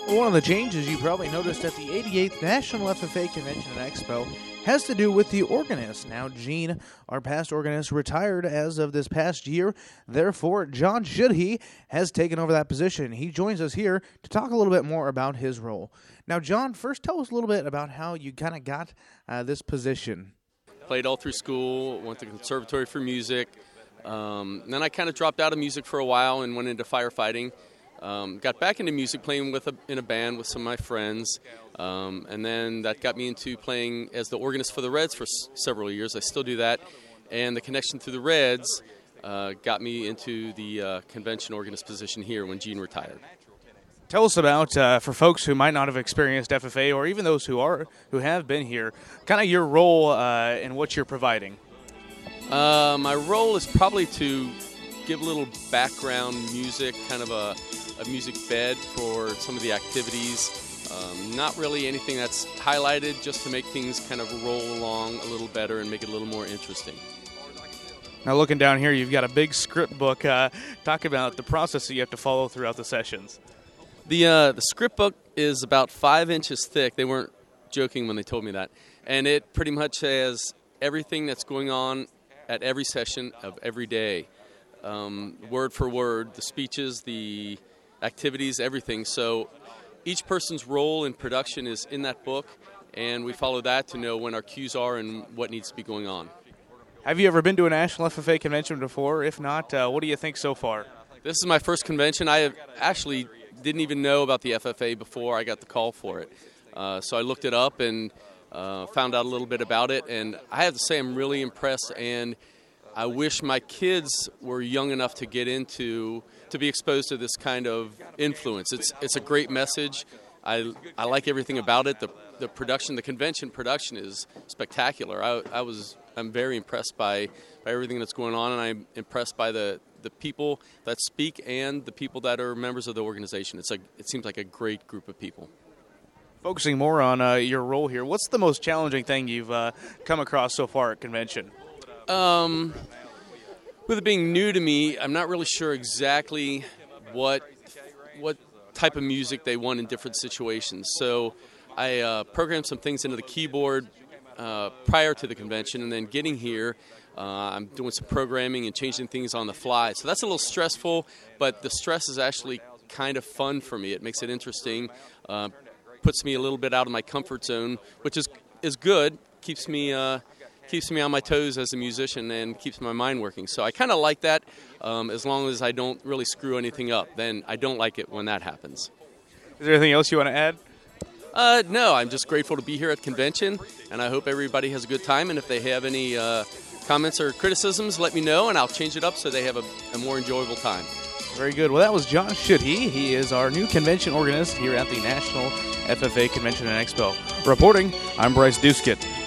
One of the changes you probably noticed at the 88th National FFA Convention and Expo has to do with the organist. Now, Gene, our past organist, retired as of this past year. Therefore, John Shudhe has taken over that position. He joins us here to talk a little bit more about his role. Now, John, first tell us a little bit about how you kind of got this position. Played all through school, went to the Conservatory for Music. Then I kind of dropped out of music for a while and went into firefighting. Got back into music, playing in a band with some of my friends, and then that got me into playing as the organist for the Reds for several years. I still do that, and the connection through the Reds got me into the convention organist position here when Gene retired. Tell us about, for folks who might not have experienced FFA, or even those who have been here, kind of your role and what you're providing. My role is probably to give a little background music, kind of a music bed for some of the activities. Not really anything that's highlighted, just to make things kind of roll along a little better and make it a little more interesting. Now, looking down here, you've got a big script book. Talk about the process that you have to follow throughout the sessions. The script book is about 5 inches thick. They weren't joking when they told me that. And it pretty much has everything that's going on at every session of every day. Word for word, the speeches, the activities, everything. So each person's role in production is in that book, and we follow that to know when our cues are and what needs to be going on. Have you ever been to a National FFA convention before? If not, what do you think so far? This is my first convention. I actually didn't even know about the FFA before I got the call for it. So I looked it up and found out a little bit about it, and I have to say I'm really impressed, and I wish my kids were young enough to get into, to be exposed to this kind of influence. It's a great message. I like everything about it. The production, the convention production is spectacular. I'm very impressed by everything that's going on, and I'm impressed by the people that speak and the people that are members of the organization. It seems like a great group of people. Focusing more on your role here, what's the most challenging thing you've come across so far at convention? With it being new to me, I'm not really sure exactly what type of music they want in different situations. So I programmed some things into the keyboard prior to the convention, and then getting here, I'm doing some programming and changing things on the fly. So that's a little stressful, but the stress is actually kind of fun for me. It makes it interesting, puts me a little bit out of my comfort zone, which is good, keeps me on my toes as a musician and keeps my mind working. So I kind of like that, as long as I don't really screw anything up. Then I don't like it when that happens. Is there anything else you want to add? No, I'm just grateful to be here at convention, and I hope everybody has a good time. And if they have any comments or criticisms, let me know, and I'll change it up so they have a more enjoyable time. Very good. Well, that was John Shudhe. He is our new convention organist here at the National FFA Convention and Expo. Reporting, I'm Bryce Duskett.